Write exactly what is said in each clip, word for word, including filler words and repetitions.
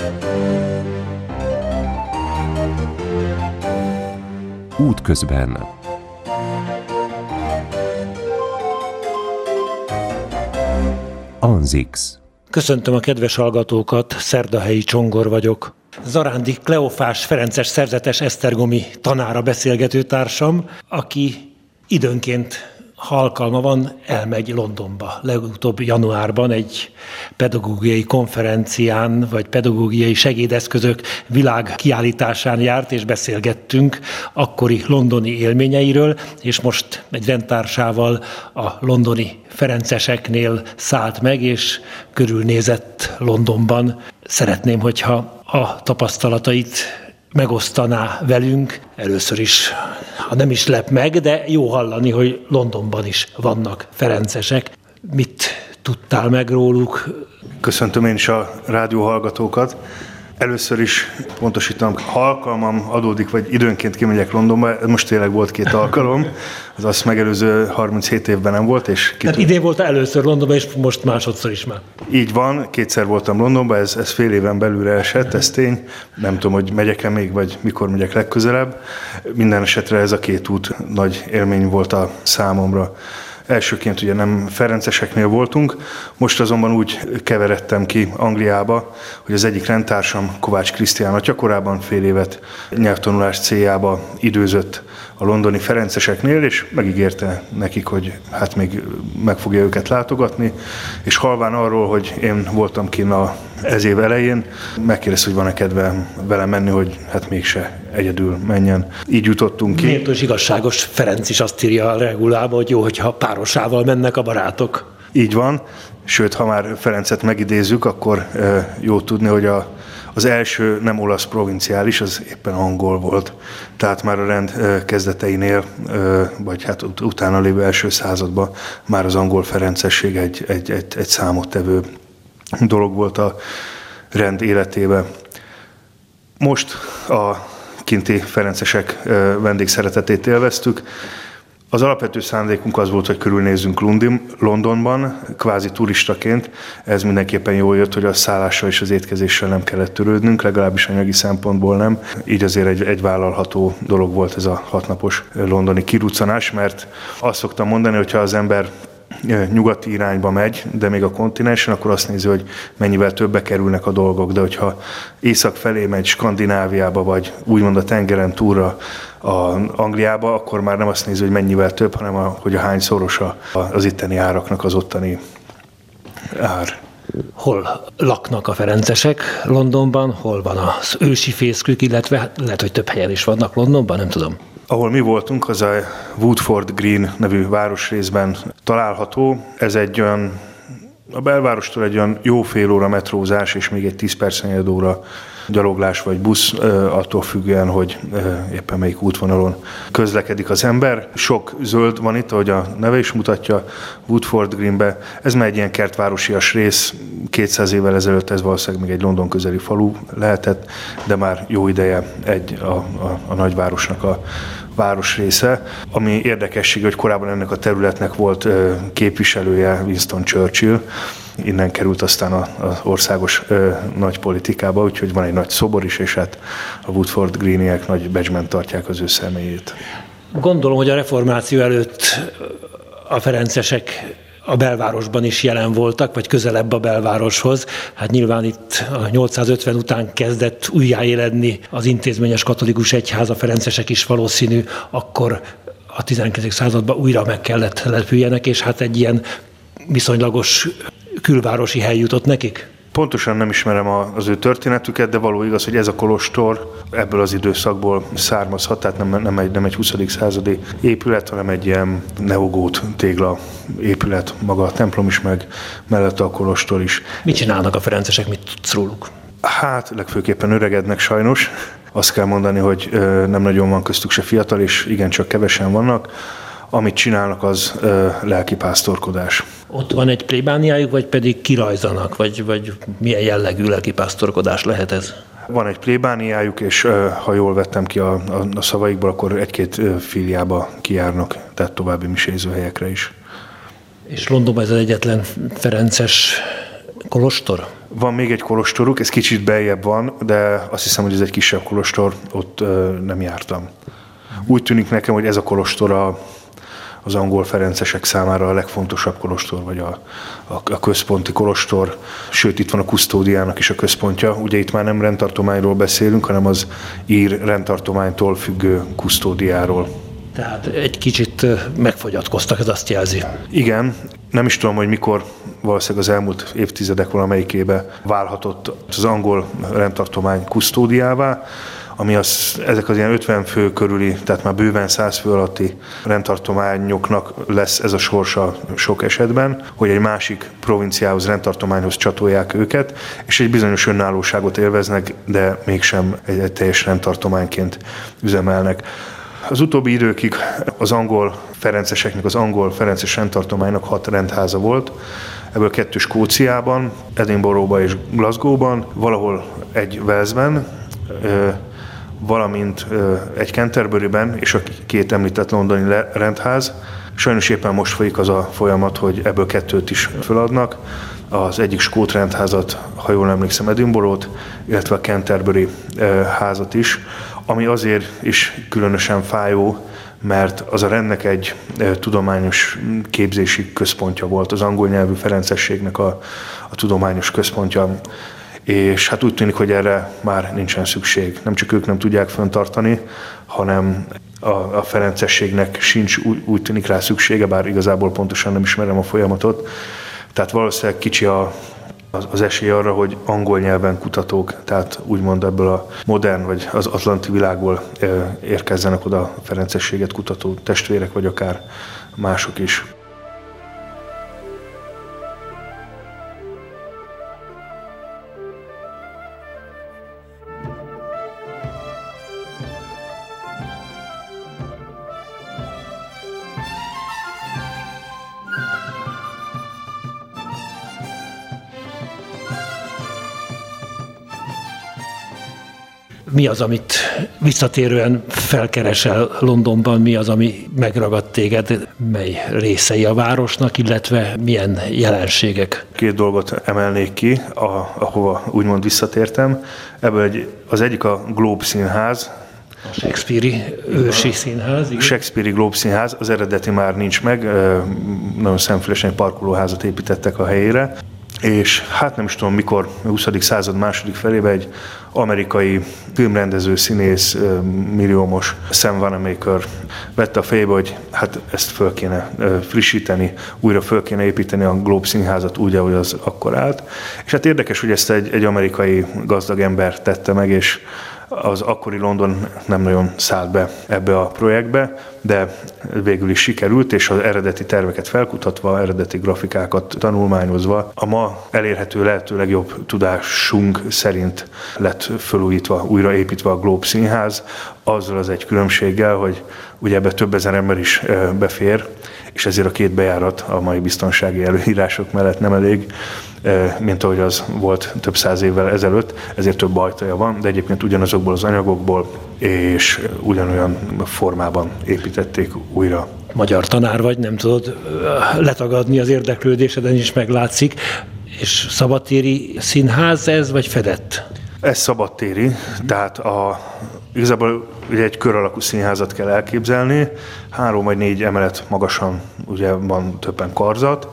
Útközben. Anzix. Köszöntöm a kedves hallgatókat, Szerdahelyi Csongor vagyok. Zarándi Kleofás ferences szerzetes esztergomi tanára beszélgető társam, aki időnként, ha alkalma van, elmegy Londonba. Legutóbb januárban egy pedagógiai konferencián, vagy pedagógiai segédeszközök világkiállításán járt, és beszélgettünk akkori londoni élményeiről, és most egy rendtársával a londoni ferenceseknél szállt meg, és körülnézett Londonban. Szeretném, hogyha a tapasztalatait megosztaná velünk. Először is, ha nem is lep meg, de jó hallani, hogy Londonban is vannak ferencesek. Mit tudtál meg róluk? Köszöntöm én is a rádióhallgatókat. Először is pontosítom, ha alkalmam adódik, vagy időnként kimegyek Londonba, most tényleg volt két alkalom, az azt megelőző harminchét évben nem volt. És kitűnt... Tehát idén volt először Londonban, és most másodszor is már. Így van, kétszer voltam Londonban, ez, ez fél éven belülre esett, ez tény. Nem tudom, hogy megyek-e még, vagy mikor megyek legközelebb. Minden esetre ez a két út nagy élmény volt a számomra. Elsőként ugye nem ferenceseknél voltunk, most azonban úgy keveredtem ki Angliába, hogy az egyik rendtársam, Kovács Krisztián atya korábban fél évet nyelvtanulás céljába időzött a londoni ferenceseknél, és megígérte nekik, hogy hát még meg fogja őket látogatni, és halván arról, hogy én voltam kinn a ez év elején, megkérdezte, hogy van-e kedve vele menni, hogy hát mégse egyedül menjen. Így jutottunk ki. Méltó és igazságos Ferenc is azt írja a regulában, hogy jó, hogyha párosával mennek a barátok. Így van, sőt, ha már Ferencet megidézzük, akkor jó tudni, hogy a Az első nem olasz provinciális, az éppen angol volt. Tehát már a rend kezdeteinél, vagy hát utána lévő első században már az angol ferencesség egy, egy, egy, egy számottevő dolog volt a rend életében. Most a kinti ferencesek vendégszeretetét élveztük. Az alapvető szándékunk az volt, hogy körülnézzünk Londonban, kvázi turistaként. Ez mindenképpen jól jött, hogy a szállással és az étkezéssel nem kellett törődnünk, legalábbis anyagi szempontból nem. Így azért egy, egy vállalható dolog volt ez a hatnapos londoni kiruccanás, mert azt szoktam mondani, hogyha az ember nyugati irányba megy, de még a kontinensen, akkor azt nézi, hogy mennyivel többe kerülnek a dolgok, de hogyha észak felé megy Skandináviába, vagy úgymond a tengeren túlra a Angliába, akkor már nem azt nézi, hogy mennyivel több, hanem a, hogy a hányszoros az itteni áraknak az ottani ár. Hol laknak a ferencesek Londonban, hol van az ősi fészkük, illetve lehet, hogy több helyen is vannak Londonban, nem tudom. Ahol mi voltunk, az a Woodford Green nevű városrészben található. Ez egy olyan, a belvárostól egy olyan jó fél óra metrózás, és még egy tíz percnyi óra gyaloglás vagy busz, attól függően, hogy éppen melyik útvonalon közlekedik az ember. Sok zöld van itt, ahogy a neve is mutatja, Woodford Greenbe. Ez már egy ilyen kertvárosias rész, kétszáz évvel ezelőtt ez valószínűleg még egy London közeli falu lehetett, de már jó ideje egy a, a, a nagyvárosnak a városrésze, ami érdekesség, hogy korábban ennek a területnek volt képviselője Winston Churchill, innen került aztán az országos ö, nagy politikába, úgyhogy van egy nagy szobor is, és hát a Woodford Greeniek nagy becsben tartják az ő személyét. Gondolom, hogy a reformáció előtt a ferencesek a belvárosban is jelen voltak, vagy közelebb a belvároshoz. Hát nyilván itt a nyolcszázötven után kezdett újjáéledni az intézményes katolikus egyház, a ferencesek is valószínű, akkor a tizenkilencedik században újra meg kellett települjenek, és hát egy ilyen viszonylagos külvárosi hely jutott nekik? Pontosan nem ismerem az ő történetüket, de való igaz, hogy ez a kolostor ebből az időszakból származhat, tehát nem, nem, egy, nem egy huszadik századi épület, hanem egy ilyen neogót tégla épület, maga a templom is, meg mellette a kolostor is. Mit csinálnak a ferencesek, mit tudsz róluk? Hát legfőképpen öregednek sajnos. Azt kell mondani, hogy nem nagyon van köztük se fiatal, és igencsak kevesen vannak. Amit csinálnak, az ö, lelkipásztorkodás. Ott van egy plébániájuk, vagy pedig kirajzanak, vagy, vagy milyen jellegű lelkipásztorkodás lehet ez? Van egy plébániájuk, és ö, ha jól vettem ki a, a, a szavaikból, akkor egy-két ö, filiába kijárnak, tehát további misézőhelyekre is. És Londonban ez az egyetlen ferences kolostor? Van még egy kolostoruk, ez kicsit beljebb van, de azt hiszem, hogy ez egy kisebb kolostor, ott ö, nem jártam. Úgy tűnik nekem, hogy ez a kolostor a, az angol ferencesek számára a legfontosabb kolostor, vagy a, a, a központi kolostor, sőt itt van a kusztódiának is a központja. Ugye itt már nem rendtartományról beszélünk, hanem az ír rendtartománytól függő kusztódiáról. Tehát egy kicsit megfogyatkoztak, ez azt jelzi. Igen, nem is tudom, hogy mikor, valószínűleg az elmúlt évtizedek valamelyikébe válhatott az angol rendtartomány kusztódiává, ami az, ezek az ilyen ötven fő körüli, tehát már bőven száz fő alatti rendtartományoknak lesz ez a sorsa sok esetben, hogy egy másik provinciához, rendtartományhoz csatolják őket, és egy bizonyos önállóságot élveznek, de mégsem egy, egy teljes rendtartományként üzemelnek. Az utóbbi időkig az angol ferenceseknek, az angol ferences rendtartománynak hat rendháza volt, ebből kettő Skóciában, Edinburghban és Glasgowban, valahol egy Walesben, valamint egy Canterburyben és a két említett londoni rendház. Sajnos éppen most folyik az a folyamat, hogy ebből kettőt is feladnak. Az egyik skót rendházat, ha jól emlékszem, Edinburgh-t, illetve a Canterbury házat is, ami azért is különösen fájó, mert az a rendnek egy tudományos képzési központja volt, az angol nyelvű ferencességnek a, a tudományos központja, és hát úgy tűnik, hogy erre már nincsen szükség. Nem csak ők nem tudják fenntartani, hanem a, a ferencességnek sincs úgy, úgy tűnik rá szüksége, bár igazából pontosan nem ismerem a folyamatot. Tehát valószínűleg kicsi a, az, az esély arra, hogy angol nyelven kutatók, tehát úgymond ebből a modern vagy az atlanti világból érkezzenek oda a ferencességet kutató testvérek, vagy akár mások is. Mi az, amit visszatérően felkeresel Londonban, mi az, ami megragadt téged, mely részei a városnak, illetve milyen jelenségek? Két dolgot emelnék ki, a, ahova úgymond visszatértem. Ebből egy, az egyik a Globe Színház. A Shakespeare-i ősi színház. Igen. Shakespeare-i Globe Színház, az eredeti már nincs meg, nagyon szemfülesen egy parkolóházat építettek a helyére. És hát nem is tudom mikor, a huszadik század második felében egy amerikai filmrendező, színész, milliómos Sam Wanamaker vette a fejébe, hogy hát ezt föl kéne frissíteni, újra föl kéne építeni a Globe Színházat úgy, ahogy az akkor állt. És hát érdekes, hogy ezt egy, egy amerikai gazdag ember tette meg, és az akkori London nem nagyon szállt be ebbe a projektbe, de végül is sikerült, és az eredeti terveket felkutatva, eredeti grafikákat tanulmányozva, a ma elérhető lehető legjobb tudásunk szerint lett felújítva, újraépítve a Globe Színház, azzal az egy különbséggel, hogy ugye ebbe több ezer ember is befér, és ezért a két bejárat a mai biztonsági előírások mellett nem elég, mint ahogy az volt több száz évvel ezelőtt, ezért több ajtaja van, de egyébként ugyanazokból az anyagokból és ugyanolyan formában építették újra. Magyar tanár vagy, nem tudod letagadni az érdeklődéseden is meglátszik, és szabadtéri színház ez, vagy fedett? Ez szabadtéri, tehát a, igazából ugye egy kör alakú színházat kell elképzelni, három vagy négy emelet magasan ugye van többen karzat,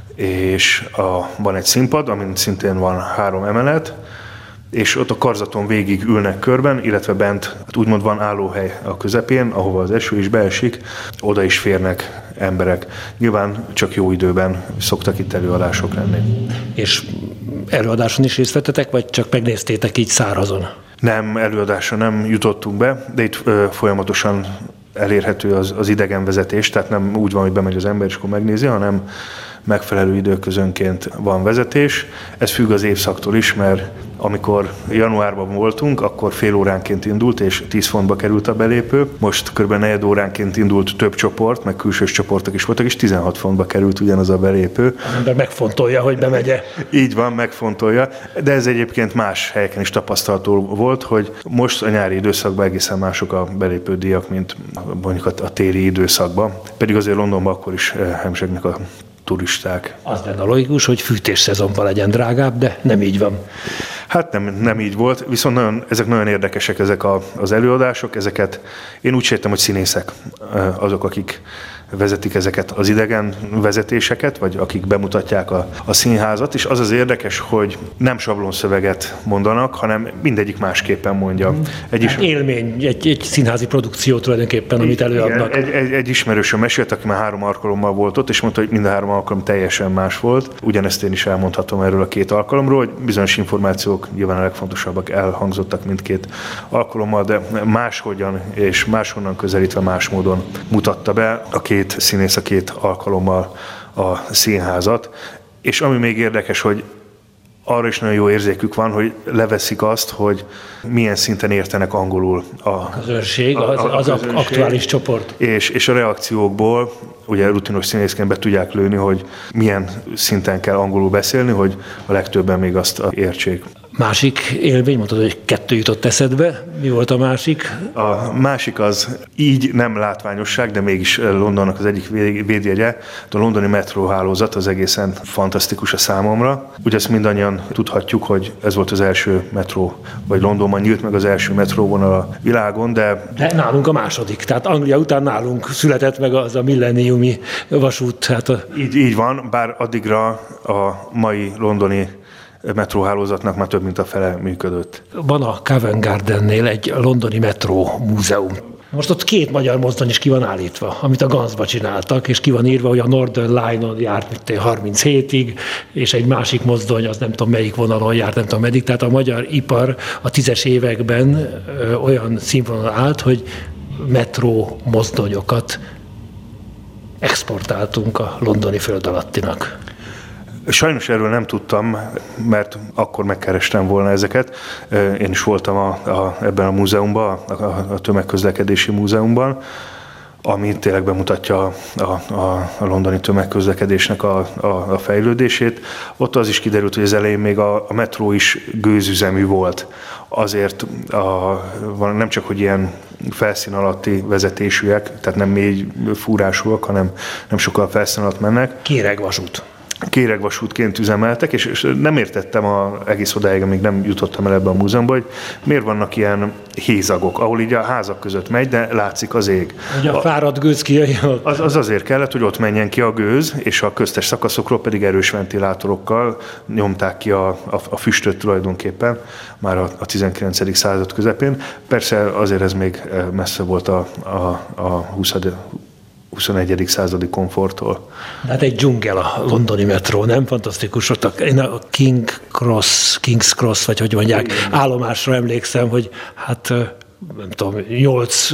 és a, van egy színpad, amin szintén van három emelet, és ott a karzaton végig ülnek körben, illetve bent hát úgymond van állóhely a közepén, ahova az eső is beesik, oda is férnek emberek. Nyilván csak jó időben szoktak itt előadások lenni. És előadáson is részt vettetek, vagy csak megnéztétek így szárazon? Nem, előadásra nem jutottunk be, de itt ö, folyamatosan elérhető az, az idegenvezetés, tehát nem úgy van, hogy bemegy az ember, és akkor megnézi, hanem megfelelő időközönként van vezetés. Ez függ az évszaktól is, mert amikor januárban voltunk, akkor fél óránként indult, és tíz fontba került a belépő. Most kb. negyed óránként indult több csoport, meg külsős csoportok is voltak, és tizenhat fontba került ugyanaz a belépő. Az ember megfontolja, hogy bemegye. Így van, megfontolja. De ez egyébként más helyeken is tapasztalható volt, hogy most a nyári időszakban egészen mások a belépődíjak, mint mondjuk a téli időszakban. Pedig azért Londonban akkor is hemzsegnek a turisták. Az lenne logikus, hogy fűtésszezonban legyen drágább, de nem így van. Hát nem, nem így volt, viszont nagyon, ezek nagyon érdekesek ezek a, az előadások, ezeket én úgy sértem, hogy színészek azok, akik vezetik ezeket az idegen vezetéseket, vagy akik bemutatják a, a színházat, és az az érdekes, hogy nem sablonszöveget mondanak, hanem mindegyik másképpen mondja. Egy is... élmény, egy, egy színházi produkció tulajdonképpen, amit előadnak. Igen, egy, egy, egy ismerősöm mesélt, aki már három alkalommal volt ott, és mondta, hogy mind a három alkalom teljesen más volt. Ugyanezt én is elmondhatom erről a két alkalomról, hogy bizonyos információk nyilván a legfontosabbak elhangzottak mindkét alkalommal, de máshogyan és máshonnan közelítve más módon mutatta be a két színész a két alkalommal a színházat. És ami még érdekes, hogy arra is nagyon jó érzékük van, hogy leveszik azt, hogy milyen szinten értenek angolul a közönség, a, a, az, az aktuális csoport. És, és a reakciókból, ugye rutinos színészként be tudják lőni, hogy milyen szinten kell angolul beszélni, hogy a legtöbben még azt értsék. Másik élmény, mondtad, hogy kettő jutott eszedbe. Mi volt a másik? A másik az így nem látványosság, de mégis Londonnak az egyik védjegye. A londoni metróhálózat az egészen fantasztikus a számomra. Ugye ezt mindannyian tudhatjuk, hogy ez volt az első metró, vagy Londonban nyílt meg az első metróvonal a világon, de... De nálunk a második, tehát Anglia után nálunk született meg az a milleniumi vasút. Hát a... így, így van, bár addigra a mai londoni metróhálózatnak már több mint a fele működött. Van a Covent Gardennél egy londoni metró múzeum. Most ott két magyar mozdony is ki van állítva, amit a Ganzba csináltak, és ki van írva, hogy a Northern Line-on járt harminchétig, és egy másik mozdony, az nem tudom melyik vonalon járt, nem tudom meddig. Tehát a magyar ipar a tízes években ö, olyan színvonalon állt, hogy metró mozdonyokat exportáltunk a londoni föld alattinak. Sajnos erről nem tudtam, mert akkor megkerestem volna ezeket. Én is voltam a, a, ebben a múzeumban, a, a tömegközlekedési múzeumban, ami tényleg bemutatja a, a, a londoni tömegközlekedésnek a, a, a fejlődését. Ott az is kiderült, hogy az elején még a, a metró is gőzüzemű volt. Azért a, van nem csak, hogy ilyen felszín alatti vezetésűek, tehát nem mély fúrásúak, hanem nem sokkal felszín alatt mennek. Kéregvasút. Kéregvasútként üzemeltek, és, és nem értettem a, egész odáig, amíg nem jutottam el ebbe a múzeumba, hogy miért vannak ilyen hézagok, ahol így a házak között megy, de látszik az ég. Ugye a fáradt gőz kijön. Az, az azért kellett, hogy ott menjen ki a gőz, és a köztes szakaszokról pedig erős ventilátorokkal nyomták ki a, a, a füstöt tulajdonképpen, már a, a tizenkilencedik század közepén. Persze azért ez még messze volt a, a, a huszonegyedik századi komforttól. Hát egy dzsungel a londoni metró, nem? Fantasztikus. Ott a, én a King Cross, King's Cross, vagy hogy mondják, igen, állomásra emlékszem, hogy hát nem tudom, nyolc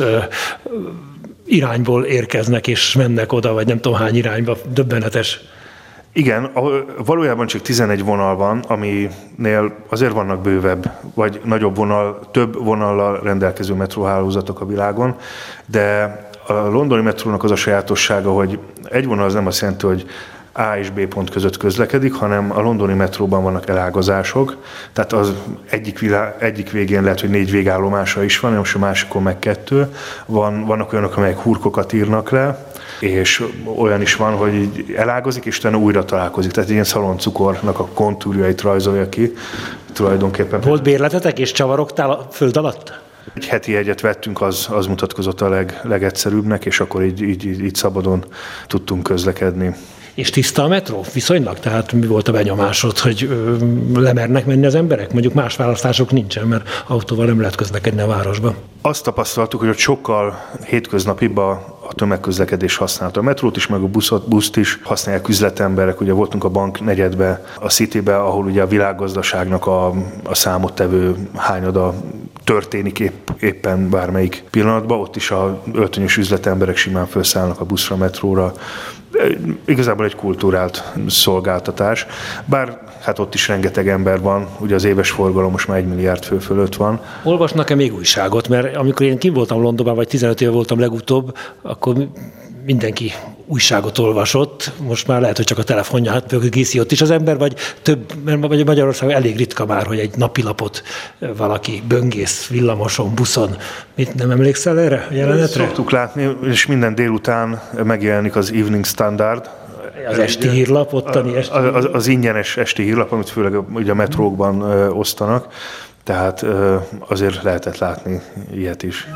irányból érkeznek és mennek oda, vagy nem tudom hány irányba, döbbenetes. Igen, valójában csak tizenegy vonal van, aminél azért vannak bővebb, vagy nagyobb vonal, több vonallal rendelkező metróhálózatok a világon, de a londoni metrónak az a sajátossága, hogy egy vonal az nem azt jelenti, hogy A és B pont között közlekedik, hanem a londoni metróban vannak elágazások, tehát az egyik, vilá, egyik végén lehet, hogy négy végállomása is van, most a másikon meg kettő. Van, vannak olyanok, amelyek hurkokat írnak le, és olyan is van, hogy így elágazik, és utána újra találkozik. Tehát ilyen szaloncukornak a kontúrjait rajzolja ki tulajdonképpen. Volt bérletetek és csavarogtál a föld alatt? Egy heti egyet vettünk, az, az mutatkozott a leg, legegyszerűbbnek, és akkor így, így, így szabadon tudtunk közlekedni. És tiszta a metró? Viszonylag? Tehát mi volt a benyomásod, hogy ö, lemernek menni az emberek? Mondjuk más választások nincsen, mert autóval nem lehet közlekedni a városban. Azt tapasztaltuk, hogy ott sokkal hétköznapibb a, a tömegközlekedés használta. A metrót is, meg a buszot, buszt is használják üzletemberek. Ugye voltunk a bank negyedbe, a Citybe, ahol ugye a világgazdaságnak a, a számottevő hányada történik épp, éppen bármelyik pillanatban. Ott is a öltönyös üzletemberek simán felszállnak a buszra, metróra. Igazából egy kultúrált szolgáltatás, bár hát ott is rengeteg ember van, ugye az éves forgalom most már egy milliárd fő fölött van. Olvasnak-e még újságot? Mert amikor én kint voltam Londonban, vagy tizenöt éve voltam legutóbb, akkor mindenki újságot olvasott, most már lehet, hogy csak a telefonját gészi ott is az ember, vagy több, mert Magyarországon elég ritka már, hogy egy napilapot valaki böngész villamoson, buszon. Mit, nem emlékszel erre a jelenetre? Szoktuk látni, és minden délután megjelenik az Evening Standard, Az esti hírlap, ottani esti hírlap. Az, az ingyenes esti hírlap, amit főleg ugye a metrókban osztanak, tehát azért lehetett látni ilyet is.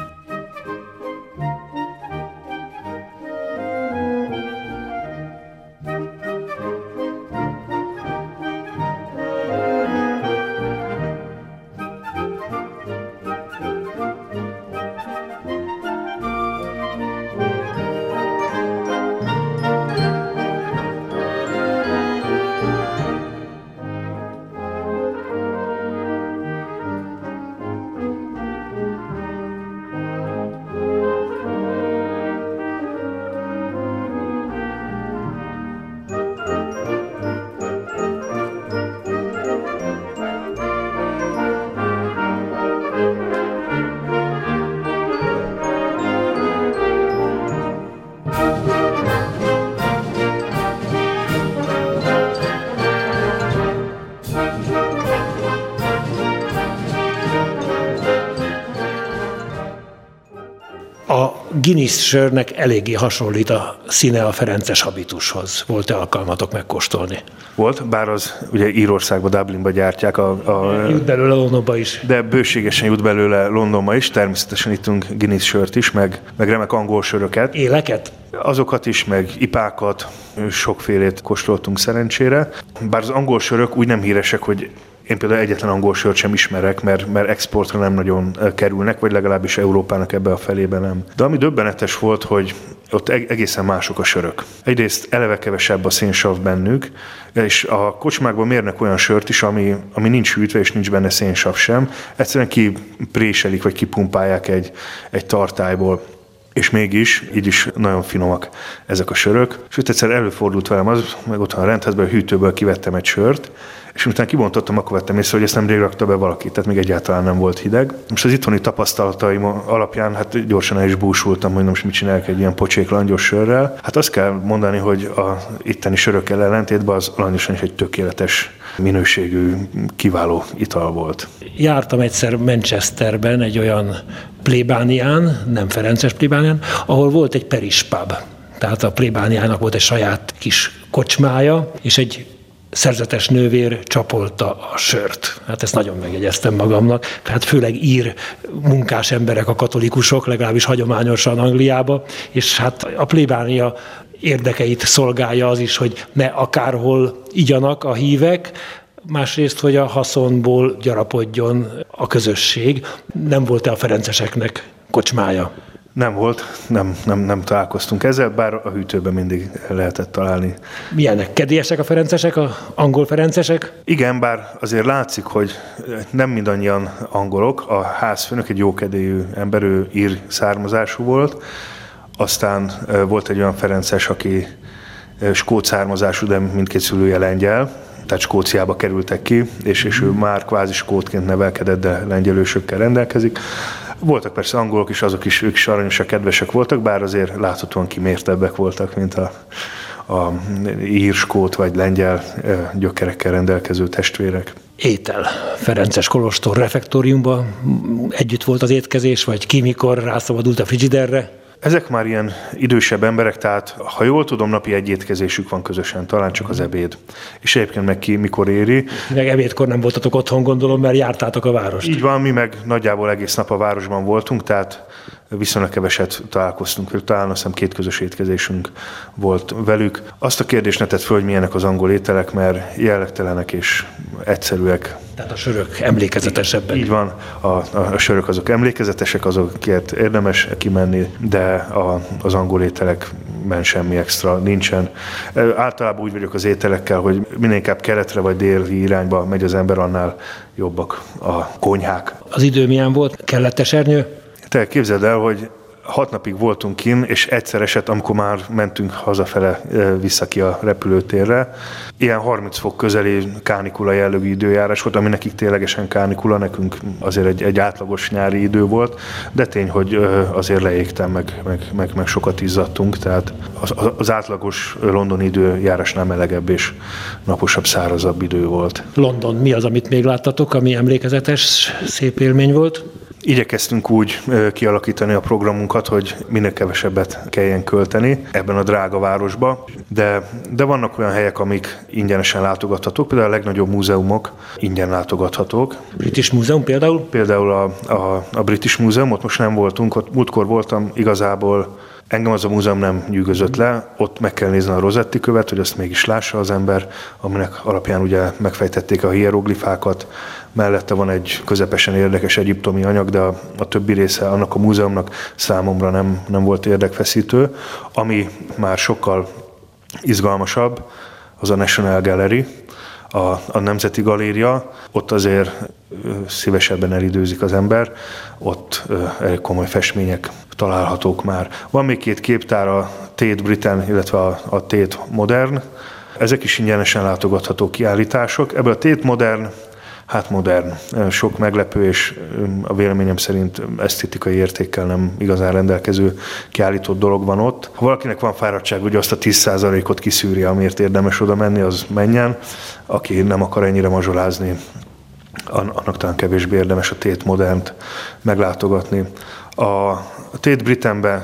Guinness sörnek eléggé hasonlít a színe a ferences habitushoz. Volt-e alkalmatok megkóstolni? Volt, bár az ugye Írországban, Dublinba gyártják. A, a, jut belőle Londonba is. De bőségesen jut belőle Londonba is. Természetesen ittunk Guinness sört is, meg, meg remek angol söröket. Éleket? Azokat is, meg ipákat, sokfélét kóstoltunk szerencsére. Bár az angol sörök úgy nem híresek, hogy én például egyetlen angol sört sem ismerek, mert, mert exportra nem nagyon kerülnek, vagy legalábbis Európának ebbe a felébe nem. De ami döbbenetes volt, hogy ott egészen mások a sörök. Egyrészt eleve kevesebb a szénsav bennük, és a kocsmákban mérnek olyan sört is, ami, ami nincs hűtve, és nincs benne szénsav sem. Egyszerűen kipréselik, vagy kipumpálják egy, egy tartályból. És mégis, így is nagyon finomak ezek a sörök. Sőt, egyszer előfordult velem az, meg otthon a rendházban a hűtőből kivettem egy sört, és utána kibontottam, akkor vettem észre, hogy ezt nemrég rakta be valaki, tehát még egyáltalán nem volt hideg. Most az itthoni tapasztalataim alapján hát gyorsan el is búsultam, hogy most mit csinálok egy ilyen pocsék langyos sörrel. Hát azt kell mondani, hogy a itteni sörökkel ellentétben az langyosan is egy tökéletes minőségű, kiváló ital volt. Jártam egyszer Manchesterben egy olyan plébánián, nem ferences plébánián, ahol volt egy Paris pub. Tehát a plébániának volt egy saját kis kocsmája, és egy szerzetes nővér csapolta a sört. Hát ezt nagyon megjegyeztem magamnak. Tehát főleg ír munkás emberek a katolikusok, legalábbis hagyományosan Angliába, és hát a plébánia érdekeit szolgálja az is, hogy ne akárhol igyanak a hívek, másrészt, hogy a haszonból gyarapodjon a közösség. Nem volt-e a ferenceseknek kocsmája? Nem volt, nem, nem, nem találkoztunk ezzel, bár a hűtőben mindig lehetett találni. Milyenek? Kedélyesek a ferencesek, a angol ferencesek? Igen, bár azért látszik, hogy nem mindannyian angolok. A házfőnök egy jókedélyű ember, ő ír származású volt. Aztán volt egy olyan ferences, aki skót származású, de mindkét szülője lengyel, tehát Skóciába kerültek ki, és, és ő már kvázi skótként nevelkedett, de lengyelősökkel rendelkezik. Voltak persze angolok is, azok is, ők is aranyosak, kedvesek voltak, bár azért láthatóan kimértebbek voltak, mint a, a ír, skót vagy lengyel gyökerekkel rendelkező testvérek. Étel. Ferences kolostor refektóriumban együtt volt az étkezés, vagy ki mikor rászabadult a frigiderre? Ezek már ilyen idősebb emberek, tehát ha jól tudom, napi egy étkezésük van közösen, talán csak az ebéd. És egyébként meg ki mikor éri. Meg ebédkor nem voltatok otthon, gondolom, mert jártátok a várost. Így van, mi meg nagyjából egész nap a városban voltunk, tehát viszonylag keveset találkoztunk velük, talán azt hiszem két közös étkezésünk volt velük. Azt a kérdést ne tett föl, hogy milyenek az angol ételek, mert jellegtelenek és egyszerűek. Tehát a sörök emlékezetesebben. Így van, a, a, a sörök azok emlékezetesek, azokért érdemes kimenni, de a, az angol ételekben semmi extra nincsen. Általában úgy vagyok az ételekkel, hogy minél inkább keletre vagy déli irányba megy az ember, annál jobbak a konyhák. Az idő milyen volt? Kellett esernyő? Te képzeld el, hogy hat napig voltunk kint, és egyszer esett, amikor már mentünk hazafele vissza ki a repülőtérre. Ilyen harminc fok közeli kánikula jellegű időjárás volt, ami nekik ténylegesen kánikula, nekünk azért egy, egy átlagos nyári idő volt, de tény, hogy azért leégtem, meg, meg, meg, meg sokat izzadtunk, tehát az, az átlagos londoni időjárásnál melegebb és naposabb, szárazabb idő volt. London, mi az, amit még láttatok, ami emlékezetes, szép élmény volt? Igyekeztünk úgy kialakítani a programunkat, hogy minél kevesebbet kelljen költeni ebben a drága városba, de, de vannak olyan helyek, amik ingyenesen látogathatók, például a legnagyobb múzeumok ingyen látogathatók. British Múzeum például? Például a, a, a British Múzeum, ott most nem voltunk, ott múltkor voltam, igazából engem az a múzeum nem nyűgözött le, ott meg kell nézni a Rosetti követ, hogy azt mégis lássa az ember, aminek alapján ugye megfejtették a hieroglifákat, mellette van egy közepesen érdekes egyiptomi anyag, de a, a többi része annak a múzeumnak számomra nem, nem volt érdekfeszítő. Ami már sokkal izgalmasabb, az a National Gallery, a, a Nemzeti Galéria, ott azért szívesebben elidőzik az ember, ott elég komoly festmények találhatók már. Van még két képtár, a Tate Britain, illetve a, a Tate Modern. Ezek is ingyenesen látogatható kiállítások. Ebből a Tate Modern, hát modern, sok meglepő és a véleményem szerint esztétikai értékkel nem igazán rendelkező kiállított dolog van ott. Ha valakinek van fáradtság, hogy azt a tíz százalékot kiszűri, amiért érdemes oda menni, az menjen. Aki nem akar ennyire mazsolázni, annak talán kevésbé érdemes a Tate Modernt meglátogatni. A Tate Britainben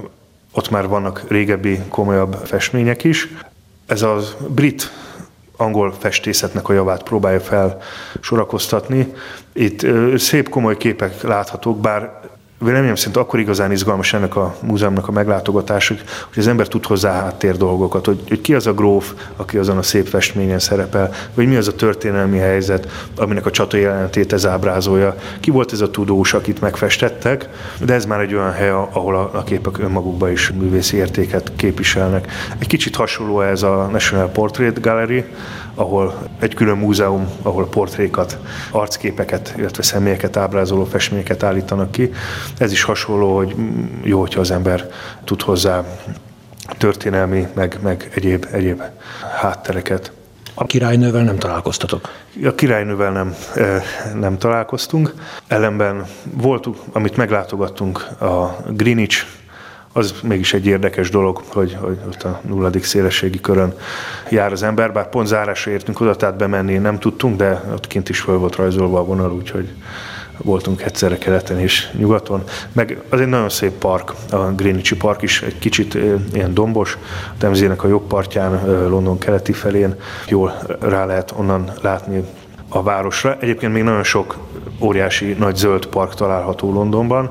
ott már vannak régebbi, komolyabb festmények is. Ez a brit angol festészetnek a javát próbálja fel sorakoztatni. Itt szép, komoly képek láthatók, bár véleményem szerint akkor igazán izgalmas ennek a múzeumnak a meglátogatása, hogy az ember tud hozzá háttér dolgokat, hogy, hogy ki az a gróf, aki azon a szép festményen szerepel, vagy mi az a történelmi helyzet, aminek a csata jelenetét ez ábrázolja. Ki volt ez a tudós, akit megfestettek, de ez már egy olyan hely, ahol a, a képek önmagukban is művészi értéket képviselnek. Egy kicsit hasonló ez a National Portrait Gallery, ahol egy külön múzeum, ahol portrékat, arcképeket, illetve személyeket ábrázoló festményeket állítanak ki. Ez is hasonló, hogy jó, hogyha az ember tud hozzá történelmi, meg, meg egyéb, egyéb háttereket. A királynővel nem találkoztatok? A királynővel nem, nem találkoztunk. Ellenben voltunk, amit meglátogattunk, a Greenwich, az mégis egy érdekes dolog, hogy, hogy ott a nulladik szélességi körön jár az ember, bár pont zárásra értünk oda, tehát bemenni nem tudtunk, de ott kint is föl volt rajzolva a vonal, úgyhogy voltunk egyszerre keleten és nyugaton. Meg az egy nagyon szép park, a Greenwichi park is egy kicsit ilyen dombos, a Temzének a jobb partján, London keleti felén, jól rá lehet onnan látni a városra. Egyébként még nagyon sok óriási nagy zöld park található Londonban,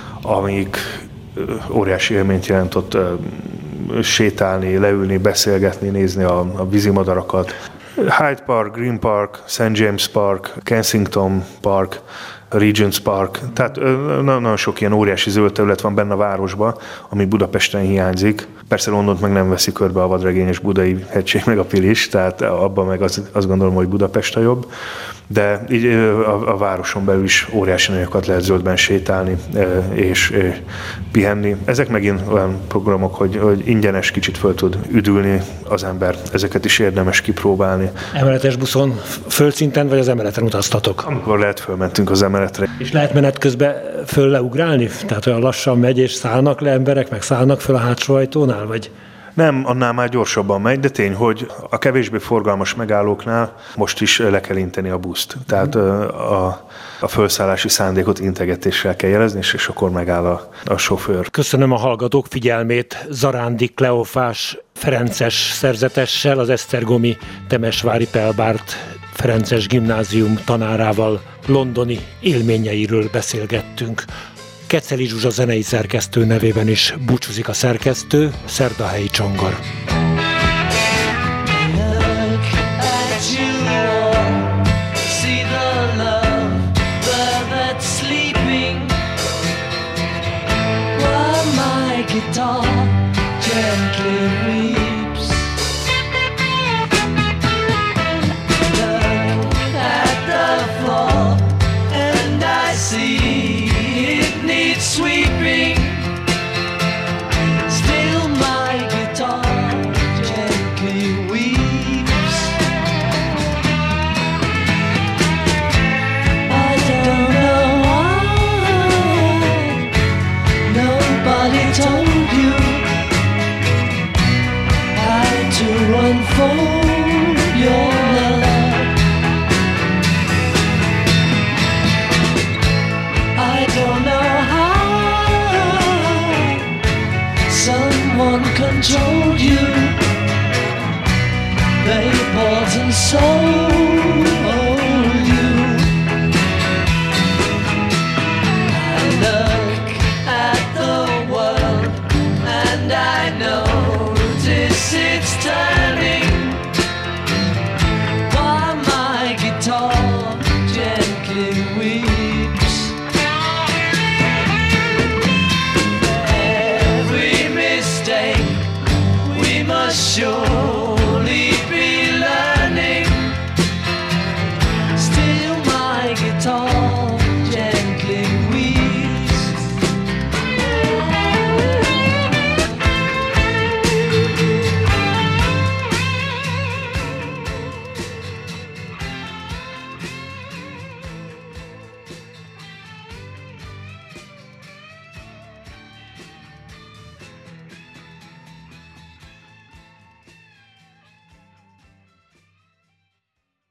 amik óriási élményt jelent ott sétálni, leülni, beszélgetni, nézni a, a vízimadarakat. Hyde Park, Green Park, Saint James Park, Kensington Park, Regent's Park, tehát nagyon sok ilyen óriási zöld terület van benne a városban, ami Budapesten hiányzik. Persze Londont meg nem veszi körbe a vadregényes budai hegység meg a Pilis, tehát abban meg az, azt gondolom, hogy Budapest a jobb. De így a, a városon belül is óriási nagyokat lehet zöldben sétálni és pihenni. Ezek megint olyan programok, hogy, hogy ingyenes, kicsit föl tud üdülni az ember. Ezeket is érdemes kipróbálni. Emeletes buszon földszinten vagy az emeleten utaztatok? Amikor lehet, fölmentünk az emeletre. És lehet menet közben föl leugrálni? Tehát olyan lassan megy és szállnak le emberek, meg szállnak föl a hátsó ajtónál, vagy? Nem, annál már gyorsabban megy, de tény, hogy a kevésbé forgalmas megállóknál most is le kell inteni a buszt. Tehát a, a felszállási szándékot integetéssel kell jelezni, és, és akkor megáll a, a sofőr. Köszönöm a hallgatók figyelmét. Zarándi Kleofás ferences szerzetessel, az esztergomi Temesvári Pell Bárd Ferences Gimnázium tanárával londoni élményeiről beszélgettünk. Keceli Zsuzsa zenei szerkesztő nevében is búcsúzik a szerkesztő, Szerdahelyi Csongor. Sweeping, still my guitar told you they bought and sold.